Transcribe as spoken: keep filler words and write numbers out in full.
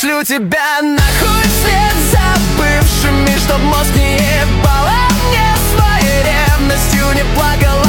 Пошлю тебя нахуй вслед за бывшими, чтоб мозг не ебало мне своей ревностью, не плакал